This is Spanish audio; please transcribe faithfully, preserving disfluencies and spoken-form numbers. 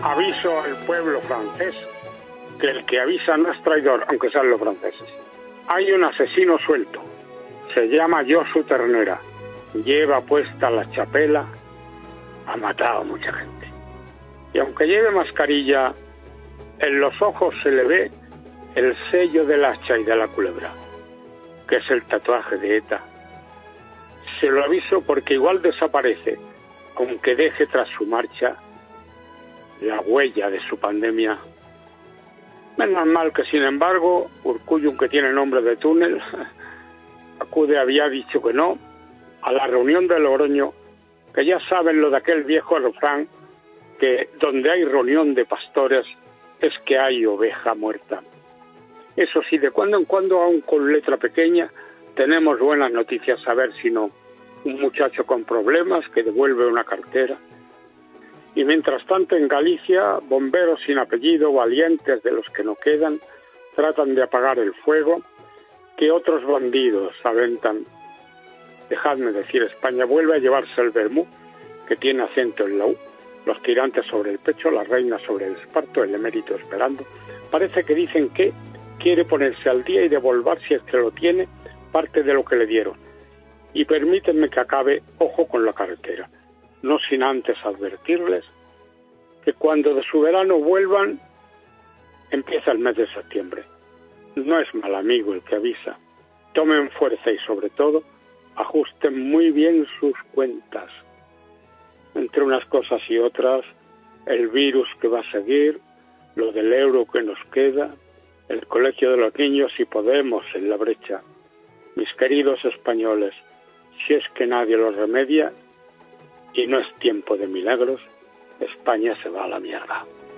Aviso al pueblo francés que el que avisa no es traidor, aunque sean los franceses. Hay un asesino suelto, se llama Josu Ternera, lleva puesta la chapela, ha matado a mucha gente. Y aunque lleve mascarilla, en los ojos se le ve el sello del hacha y de la culebra, que es el tatuaje de ETA. Se lo aviso porque igual desaparece, aunque deje tras su marcha la huella de su pandemia. Menos mal que, sin embargo, Urkullu, que tiene nombre de túnel, acude, había dicho que no, a la reunión de Logroño, que ya saben lo de aquel viejo refrán, que donde hay reunión de pastores es que hay oveja muerta. Eso sí, de cuando en cuando, aun con letra pequeña, tenemos buenas noticias, a ver si no, un muchacho con problemas que devuelve una cartera. Y mientras tanto en Galicia, bomberos sin apellido, valientes de los que no quedan, tratan de apagar el fuego que otros bandidos aventan. Dejadme decir, España vuelve a llevarse el vermú, que tiene acento en la U, los tirantes sobre el pecho, la reina sobre el esparto, el emérito esperando. Parece que dicen que quiere ponerse al día y devolver, si es que lo tiene, parte de lo que le dieron. Y permítanme que acabe, ojo con la carretera, no sin antes advertirles que cuando de su verano vuelvan, empieza el mes de septiembre. No es mal amigo el que avisa. Tomen fuerza y, sobre todo, ajusten muy bien sus cuentas. Entre unas cosas y otras, el virus que va a seguir, lo del euro que nos queda, el colegio de los niños y Podemos en la brecha. Mis queridos españoles, si es que nadie los remedia y no es tiempo de milagros, España se va a la mierda.